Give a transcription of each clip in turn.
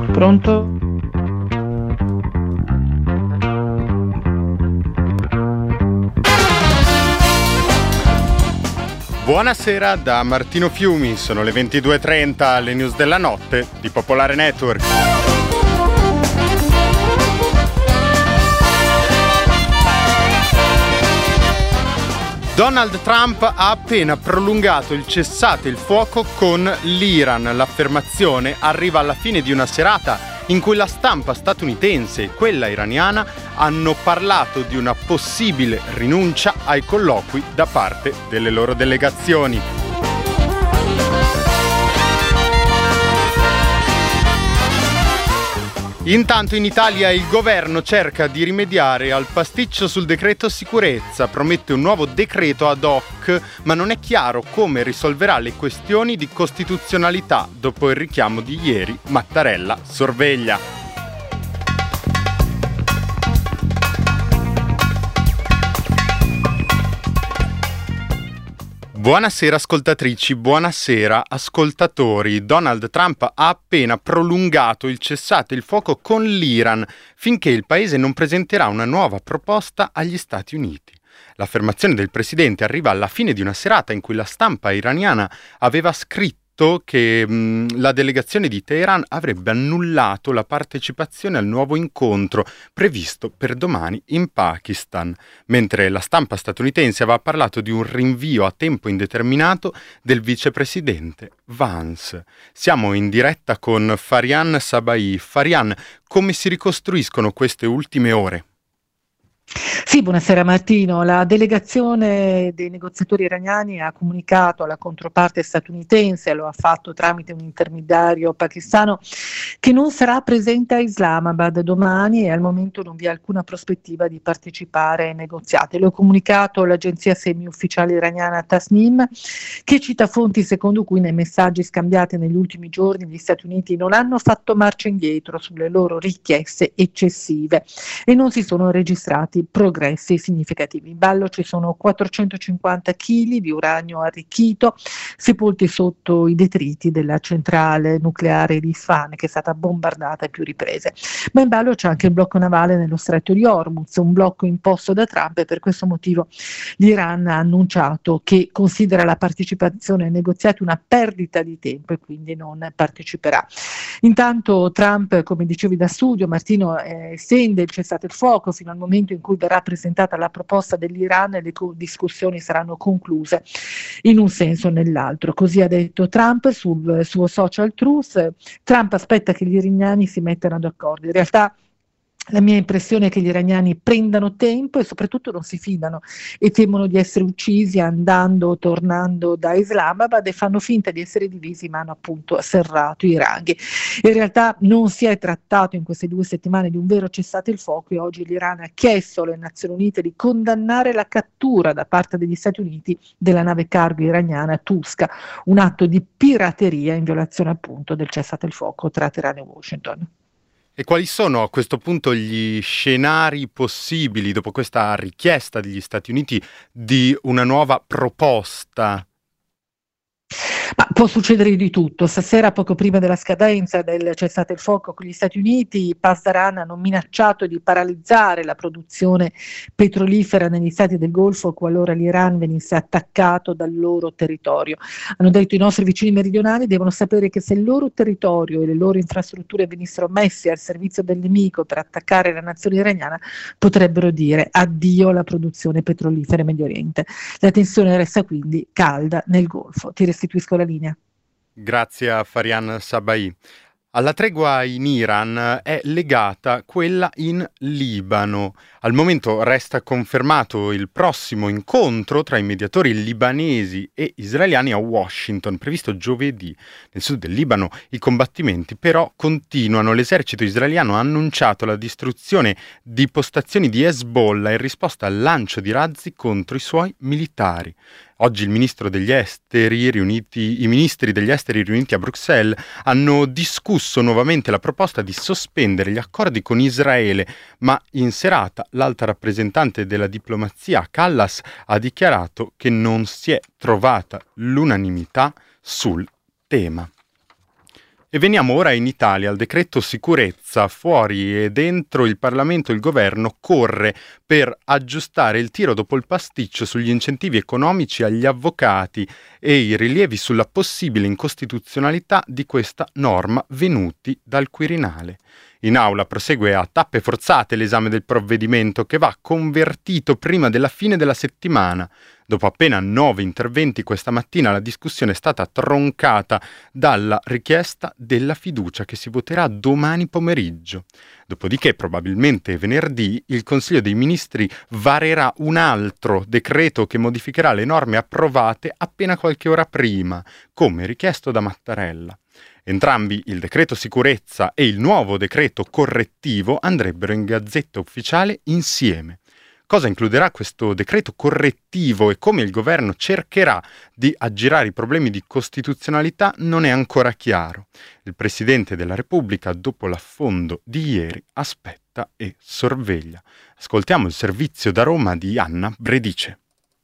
Pronto? Buonasera da Martino Fiumi, sono le 22:30, le news della notte di Popolare Network. Donald Trump ha appena prolungato il cessate il fuoco con l'Iran. L'affermazione arriva alla fine di una serata in cui la stampa statunitense e quella iraniana hanno parlato di una possibile rinuncia ai colloqui da parte delle loro delegazioni. Intanto in Italia il governo cerca di rimediare al pasticcio sul decreto sicurezza, promette un nuovo decreto ad hoc, ma non è chiaro come risolverà le questioni di costituzionalità dopo il richiamo di ieri. Mattarella sorveglia. Buonasera ascoltatrici, buonasera ascoltatori. Donald Trump ha appena prolungato il cessate il fuoco con l'Iran finché il paese non presenterà una nuova proposta agli Stati Uniti. L'affermazione del presidente arriva alla fine di una serata in cui la stampa iraniana aveva scritto che la delegazione di Teheran avrebbe annullato la partecipazione al nuovo incontro previsto per domani in Pakistan, mentre la stampa statunitense aveva parlato di un rinvio a tempo indeterminato del vicepresidente Vance. Siamo in diretta con Farian Sabai. Farian, come si ricostruiscono queste ultime ore? Sì, buonasera Martino. La delegazione dei negoziatori iraniani ha comunicato alla controparte statunitense, lo ha fatto tramite un intermediario pakistano, che non sarà presente a Islamabad domani e al momento non vi è alcuna prospettiva di partecipare ai negoziati. Lo ha comunicato l'agenzia semi-ufficiale iraniana Tasnim, che cita fonti secondo cui nei messaggi scambiati negli ultimi giorni gli Stati Uniti non hanno fatto marcia indietro sulle loro richieste eccessive e non si sono registrati progressi significativi. In ballo ci sono 450 kg di uranio arricchito sepolti sotto i detriti della centrale nucleare di Isfahan, che è stata bombardata a più riprese. Ma in ballo c'è anche il blocco navale nello stretto di Hormuz, un blocco imposto da Trump, e per questo motivo l'Iran ha annunciato che considera la partecipazione ai negoziati una perdita di tempo e quindi non parteciperà. Intanto Trump, come dicevi da studio, Martino, estende il cessate il fuoco fino al momento in cui verrà presentata la proposta dell'Iran e le discussioni saranno concluse in un senso o nell'altro. Così ha detto Trump sul suo social Truth. Trump aspetta che gli iraniani si mettano d'accordo. In realtà la mia impressione è che gli iraniani prendano tempo e soprattutto non si fidano e temono di essere uccisi andando o tornando da Islamabad e fanno finta di essere divisi, ma hanno appunto serrato i ranghi. In realtà non si è trattato in queste 2 settimane di un vero cessate il fuoco e oggi l'Iran ha chiesto alle Nazioni Unite di condannare la cattura da parte degli Stati Uniti della nave cargo iraniana Tuska, un atto di pirateria in violazione appunto del cessate il fuoco tra Teheran e Washington. E quali sono a questo punto gli scenari possibili dopo questa richiesta degli Stati Uniti di una nuova proposta? Ma può succedere di tutto. Stasera, poco prima della scadenza del cessate il fuoco con gli Stati Uniti, i Pasdaran hanno minacciato di paralizzare la produzione petrolifera negli stati del Golfo qualora l'Iran venisse attaccato dal loro territorio. Hanno detto: i nostri vicini meridionali devono sapere che se il loro territorio e le loro infrastrutture venissero messi al servizio del nemico per attaccare la nazione iraniana, potrebbero dire addio alla produzione petrolifera in Medio Oriente. La tensione resta quindi calda nel Golfo. Ti restituisco la linea. Grazie a Farian Sabai. Alla tregua in Iran è legata quella in Libano. Al momento resta confermato il prossimo incontro tra i mediatori libanesi e israeliani a Washington, previsto giovedì. Nel sud del Libano i combattimenti però continuano. L'esercito israeliano ha annunciato la distruzione di postazioni di Hezbollah in risposta al lancio di razzi contro i suoi militari. Oggi i ministri degli esteri riuniti a Bruxelles hanno discusso nuovamente la proposta di sospendere gli accordi con Israele, ma in serata l'alta rappresentante della diplomazia Kallas ha dichiarato che non si è trovata l'unanimità sul tema. E veniamo ora in Italia al decreto sicurezza. Fuori e dentro il Parlamento il governo corre per aggiustare il tiro dopo il pasticcio sugli incentivi economici agli avvocati e i rilievi sulla possibile incostituzionalità di questa norma venuti dal Quirinale. In aula prosegue a tappe forzate l'esame del provvedimento che va convertito prima della fine della settimana. Dopo appena 9 interventi questa mattina la discussione è stata troncata dalla richiesta della fiducia che si voterà domani pomeriggio. Dopodiché, probabilmente venerdì, il Consiglio dei Ministri varerà un altro decreto che modificherà le norme approvate appena qualche ora prima, come richiesto da Mattarella. Entrambi, il decreto sicurezza e il nuovo decreto correttivo, andrebbero in Gazzetta Ufficiale insieme. Cosa includerà questo decreto correttivo e come il governo cercherà di aggirare i problemi di costituzionalità non è ancora chiaro. Il Presidente della Repubblica, dopo l'affondo di ieri, aspetta e sorveglia. Ascoltiamo il servizio da Roma di Anna Bredice.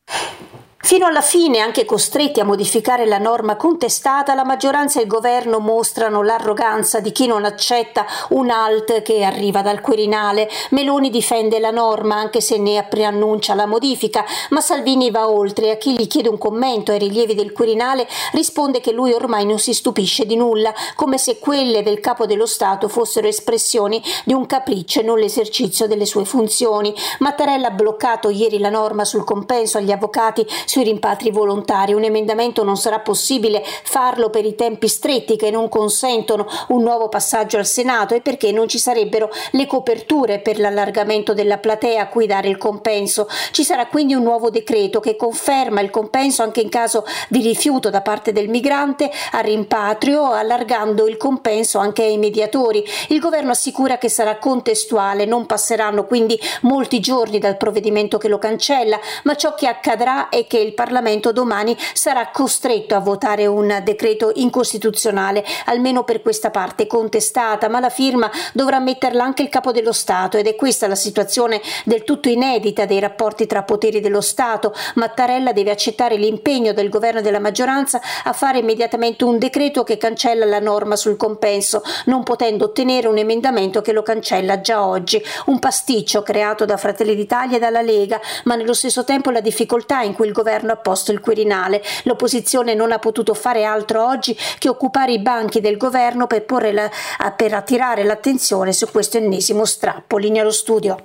Fino alla fine, anche costretti a modificare la norma contestata, la maggioranza e il governo mostrano l'arroganza di chi non accetta un alt che arriva dal Quirinale. Meloni difende la norma anche se ne preannuncia la modifica, ma Salvini va oltre. A chi gli chiede un commento ai rilievi del Quirinale risponde che lui ormai non si stupisce di nulla, come se quelle del Capo dello Stato fossero espressioni di un capriccio e non l'esercizio delle sue funzioni. Mattarella ha bloccato ieri la norma sul compenso agli avvocati sui rimpatri volontari. Un emendamento non sarà possibile farlo per i tempi stretti che non consentono un nuovo passaggio al Senato e perché non ci sarebbero le coperture per l'allargamento della platea a cui dare il compenso. Ci sarà quindi un nuovo decreto che conferma il compenso anche in caso di rifiuto da parte del migrante al rimpatrio, allargando il compenso anche ai mediatori. Il governo assicura che sarà contestuale, non passeranno quindi molti giorni dal provvedimento che lo cancella, ma ciò che accadrà è che il Parlamento domani sarà costretto a votare un decreto incostituzionale, almeno per questa parte contestata, ma la firma dovrà metterla anche il Capo dello Stato ed è questa la situazione del tutto inedita dei rapporti tra poteri dello Stato. Mattarella deve accettare l'impegno del governo e della maggioranza a fare immediatamente un decreto che cancella la norma sul compenso, non potendo ottenere un emendamento che lo cancella già oggi. Un pasticcio creato da Fratelli d'Italia e dalla Lega, ma nello stesso tempo la difficoltà in cui il governo ha posto il Quirinale. L'opposizione non ha potuto fare altro oggi che occupare i banchi del governo per attirare l'attenzione su questo ennesimo strappo. Linea allo studio.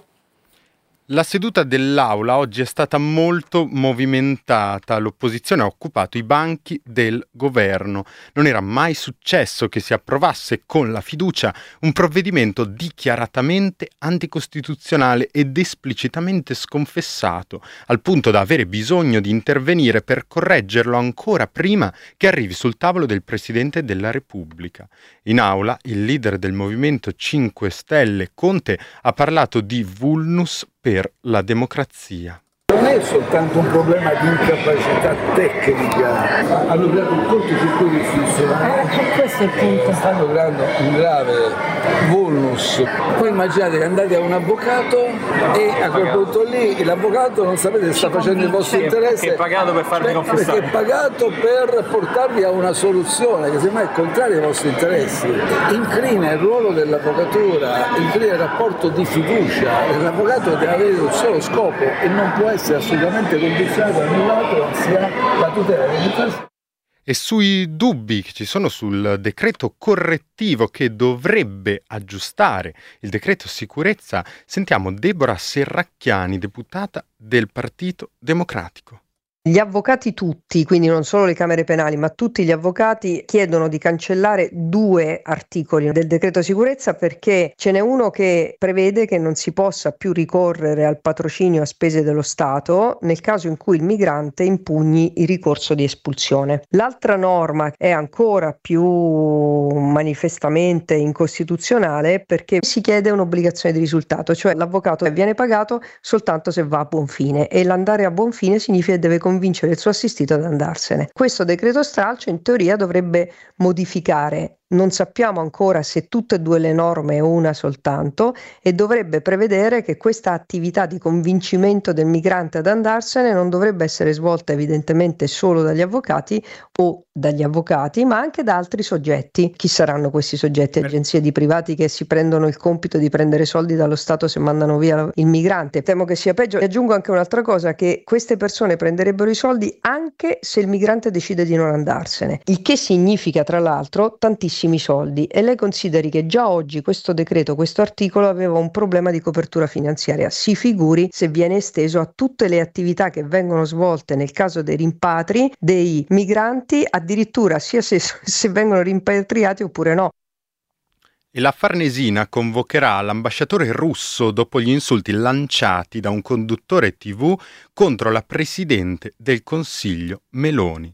La seduta dell'Aula oggi è stata molto movimentata, l'opposizione ha occupato i banchi del governo. Non era mai successo che si approvasse con la fiducia un provvedimento dichiaratamente anticostituzionale ed esplicitamente sconfessato, al punto da avere bisogno di intervenire per correggerlo ancora prima che arrivi sul tavolo del Presidente della Repubblica. In aula il leader del Movimento 5 Stelle, Conte, ha parlato di vulnus per la democrazia. Non è soltanto un problema di incapacità tecnica, hanno creato un cortocircuito istituzionale. Questo è il punto. Stanno creando un grave vulnus. Poi immaginate che andate a un avvocato e a quel punto lì l'avvocato non sapete se sta facendo il vostro interesse. Perché è pagato per farvi confessare. Perché è pagato per portarvi a una soluzione che semmai è contraria ai vostri interessi. Incrina il ruolo dell'avvocatura, incrina il rapporto di fiducia. L'avvocato deve avere un solo scopo e non può essere assolutamente condizionato da un lato sia la tutela dell'interesse. E sui dubbi che ci sono sul decreto correttivo che dovrebbe aggiustare il decreto sicurezza, sentiamo Deborah Serracchiani, deputata del Partito Democratico. Gli avvocati tutti, quindi non solo le camere penali, ma tutti gli avvocati chiedono di cancellare 2 articoli del decreto sicurezza perché ce n'è uno che prevede che non si possa più ricorrere al patrocinio a spese dello Stato nel caso in cui il migrante impugni il ricorso di espulsione. L'altra norma è ancora più manifestamente incostituzionale perché si chiede un'obbligazione di risultato, cioè l'avvocato viene pagato soltanto se va a buon fine e l'andare a buon fine significa che deve convincere il suo assistito ad andarsene. Questo decreto stralcio in teoria dovrebbe modificare Non sappiamo ancora se tutte e due le norme o una soltanto, e dovrebbe prevedere che questa attività di convincimento del migrante ad andarsene non dovrebbe essere svolta evidentemente solo dagli avvocati o dagli avvocati, ma anche da altri soggetti. Chi saranno questi soggetti? Agenzie di privati che si prendono il compito di prendere soldi dallo Stato se mandano via il migrante? Temo che sia peggio. E aggiungo anche un'altra cosa, che queste persone prenderebbero i soldi anche se il migrante decide di non andarsene, il che significa tra l'altro tantissimi soldi. E lei consideri che già oggi questo decreto, questo articolo aveva un problema di copertura finanziaria. Si figuri se viene esteso a tutte le attività che vengono svolte nel caso dei rimpatri dei migranti, addirittura sia se vengono rimpatriati oppure no. E la Farnesina convocherà l'ambasciatore russo dopo gli insulti lanciati da un conduttore TV contro la presidente del Consiglio Meloni.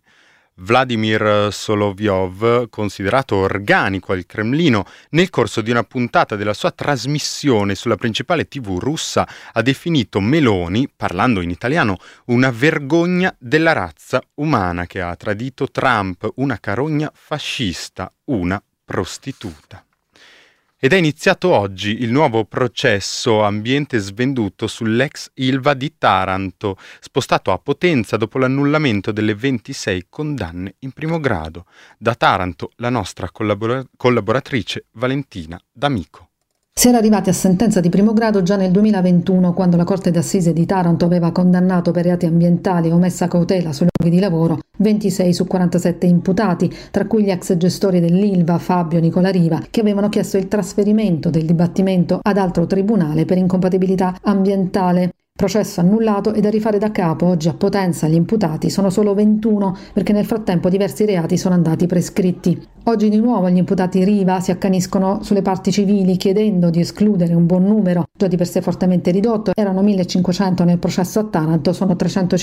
Vladimir Solovyov, considerato organico al Cremlino, nel corso di una puntata della sua trasmissione sulla principale TV russa, ha definito Meloni, parlando in italiano, una vergogna della razza umana che ha tradito Trump, una carogna fascista, una prostituta. Ed è iniziato oggi il nuovo processo ambiente svenduto sull'ex Ilva di Taranto, spostato a Potenza dopo l'annullamento delle 26 condanne in primo grado. Da Taranto la nostra collaboratrice Valentina D'Amico. Si era arrivati a sentenza di primo grado già nel 2021, quando la Corte d'Assise di Taranto aveva condannato per reati ambientali e omessa cautela sui luoghi di lavoro 26 su 47 imputati, tra cui gli ex gestori dell'Ilva, Fabio e Nicola Riva, che avevano chiesto il trasferimento del dibattimento ad altro tribunale per incompatibilità ambientale. Processo annullato e da rifare da capo. Oggi a Potenza gli imputati sono solo 21 perché nel frattempo diversi reati sono andati prescritti. Oggi di nuovo gli imputati Riva si accaniscono sulle parti civili chiedendo di escludere un buon numero, già di per sé fortemente ridotto. Erano 1500 nel processo a Taranto, sono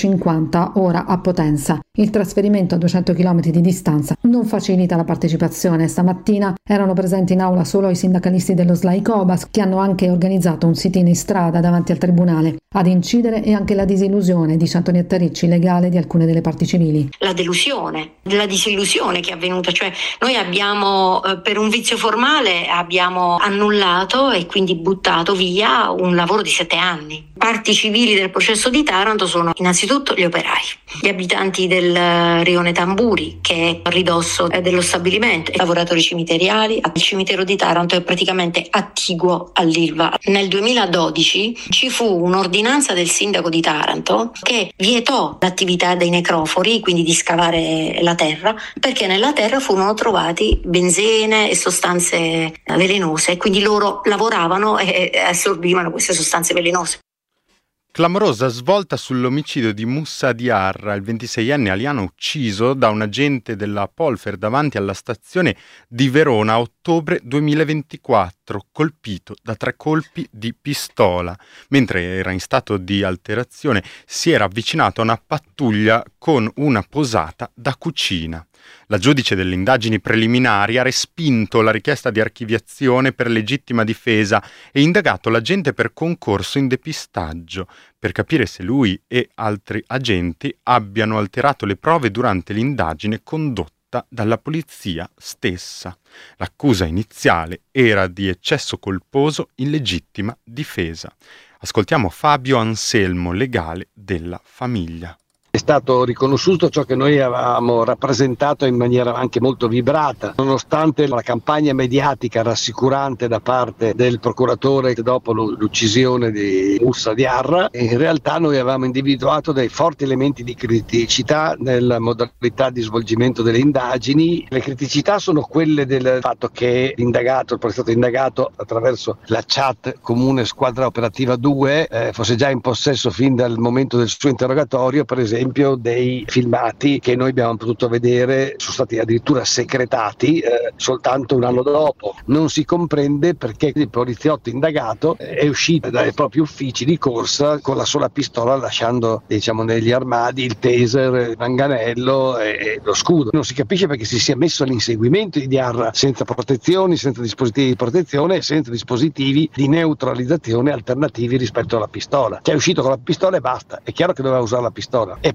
350 ora a Potenza. Il trasferimento a 200 km di distanza non facilita la partecipazione. Stamattina erano presenti in aula solo i sindacalisti dello SLAI Cobas, che hanno anche organizzato un sit-in in strada davanti al tribunale. Ad incidere è anche la disillusione, dice Antonietta Ricci, legale di alcune delle parti civili. La delusione, la disillusione che è avvenuta, cioè noi abbiamo per un vizio formale abbiamo annullato e quindi buttato via un lavoro di 7 anni. Parti civili del processo di Taranto sono innanzitutto gli operai, gli abitanti del rione Tamburi, che è a ridosso dello stabilimento, i lavoratori cimiteriali. Il cimitero di Taranto è praticamente attiguo all'Ilva. Nel 2012 ci fu un'ordinanza del sindaco di Taranto che vietò l'attività dei necrofori, quindi di scavare la terra, perché nella terra furono trovati benzene e sostanze velenose, quindi loro lavoravano e assorbivano queste sostanze velenose. Clamorosa svolta sull'omicidio di Moussa Diarra, il 26enne aliano ucciso da un agente della Polfer davanti alla stazione di Verona a ottobre 2024, colpito da 3 colpi di pistola. Mentre era in stato di alterazione, si era avvicinato a una pattuglia con una posata da cucina. La giudice delle indagini preliminari ha respinto la richiesta di archiviazione per legittima difesa e indagato l'agente per concorso in depistaggio, per capire se lui e altri agenti abbiano alterato le prove durante l'indagine condotta dalla polizia stessa. L'accusa iniziale era di eccesso colposo in legittima difesa. Ascoltiamo Fabio Anselmo, legale della famiglia. È stato riconosciuto ciò che noi avevamo rappresentato in maniera anche molto vibrata, nonostante la campagna mediatica rassicurante da parte del procuratore dopo l'uccisione di Moussa Diarra. In realtà noi avevamo individuato dei forti elementi di criticità nella modalità di svolgimento delle indagini. Le criticità sono quelle del fatto che l'indagato, il stato indagato attraverso la chat comune squadra operativa 2 fosse già in possesso fin dal momento del suo interrogatorio, per esempio, dei filmati che noi abbiamo potuto vedere sono stati addirittura secretati soltanto un anno dopo. Non si comprende perché il poliziotto indagato è uscito dai propri uffici di corsa con la sola pistola, lasciando negli armadi il taser, il manganello e lo scudo. Non si capisce perché si sia messo all'inseguimento di Diarra senza protezioni, senza dispositivi di protezione e senza dispositivi di neutralizzazione alternativi rispetto alla pistola. Cioè è uscito con la pistola e basta. È chiaro che doveva usare la pistola. E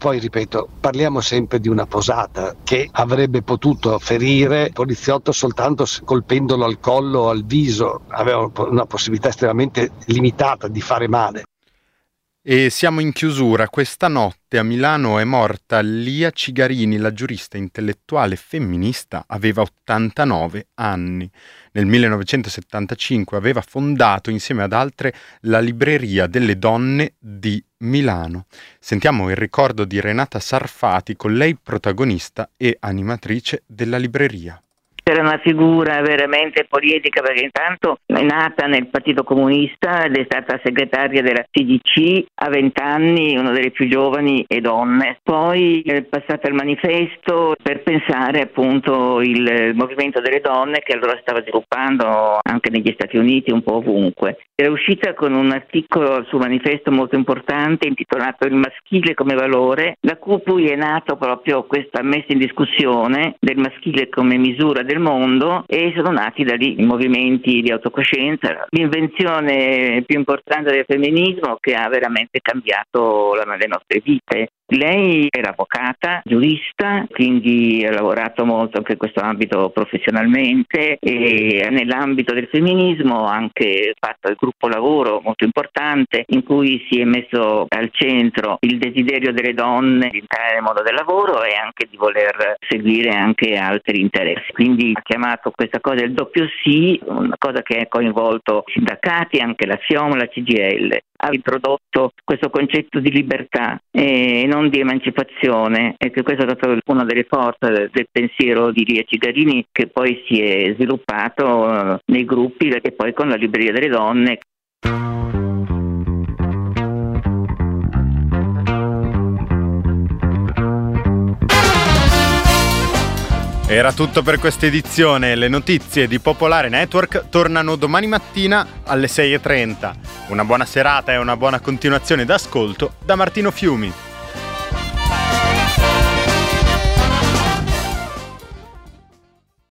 poi ripeto, parliamo sempre di una posata che avrebbe potuto ferire il poliziotto soltanto colpendolo al collo o al viso, aveva una possibilità estremamente limitata di fare male. E siamo in chiusura. Questa notte a Milano è morta Lia Cigarini, la giurista intellettuale femminista, aveva 89 anni. Nel 1975 aveva fondato insieme ad altre la Libreria delle Donne di Milano. Sentiamo il ricordo di Renata Sarfati, con lei protagonista e animatrice della libreria. Era una figura veramente poliedrica, perché intanto è nata nel Partito Comunista ed è stata segretaria della CDC a 20 anni, una delle più giovani e donne. Poi è passata al Manifesto per pensare appunto il movimento delle donne, che allora stava sviluppando anche negli Stati Uniti, un po' ovunque. Era uscita con un articolo al suo Manifesto molto importante intitolato Il maschile come valore, da cui poi è nato proprio questa messa in discussione del maschile come misura del mondo, e sono nati da lì i movimenti di autocoscienza, l'invenzione più importante del femminismo che ha veramente cambiato le nostre vite. Lei era avvocata, giurista, quindi ha lavorato molto anche in questo ambito professionalmente, e nell'ambito del femminismo ha anche fatto il gruppo lavoro molto importante in cui si è messo al centro il desiderio delle donne di entrare nel mondo del lavoro e anche di voler seguire anche altri interessi. Quindi ha chiamato questa cosa il doppio sì, una cosa che ha coinvolto i sindacati, anche la FIOM, la CGIL. Ha introdotto questo concetto di libertà e non di emancipazione, e che questa è stata una delle forze del pensiero di Lia Cigarini, che poi si è sviluppato nei gruppi e poi con la Libreria delle Donne. Era tutto per questa edizione. Le notizie di Popolare Network tornano domani mattina alle 6:30. Una buona serata e una buona continuazione d'ascolto da Martino Fiumi.